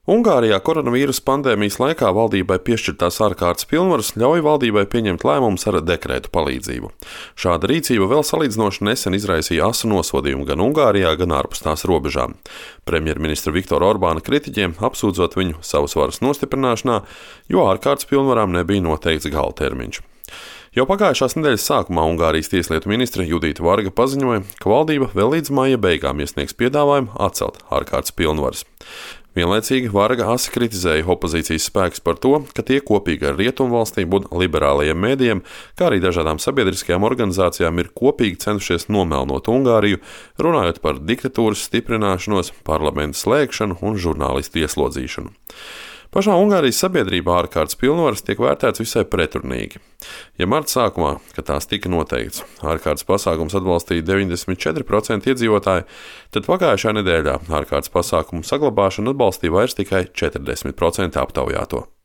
Ungārijā koronavīrusa pandēmijas laikā valdībai piešķirtās ārkārtas pilnvaras ļauj valdībai pieņemt lēmumus ar dekrētu palīdzību. Šāda rīcība vēl salīdzinoši nesen izraisīja asu nosodījumu gan Ungārijā, gan ārpus tās robežām. Premjerministra Viktora Orbāna kritiķiem apsūdzot viņu savas varas nostiprināšanā, jo ārkārtas pilnvarām nebija noteikts gala termiņš. Jau pagājušās nedēļas sākumā Ungārijas tieslietu ministre Judita Varga paziņoja, ka valdība vēl līdz maija beigām iesniegs piedāvājumu atcelt ārkārtas pilnvaras. Vienlaicīgi Varga asi kritizēja opozīcijas spēkus par to, ka tie kopīgi ar rietumvalstīm un liberālajiem mēdījiem, kā arī dažādām sabiedriskajām organizācijām ir kopīgi centušies nomelnot Ungāriju, runājot par diktatūras stiprināšanos, parlamentu slēgšanu un žurnālistu ieslodzīšanu. Pašā Ungārijas sabiedrībā ārkārtas pilnvaras tiek vērtēts visai pretrunīgi. Ja marta sākumā, kad tās tika noteikts, ārkārtas pasākums atbalstīja 94% iedzīvotāji, tad pagājušajā nedēļā ārkārtas pasākumu saglabāšanu atbalstīja vairs tikai 40% aptaujāto.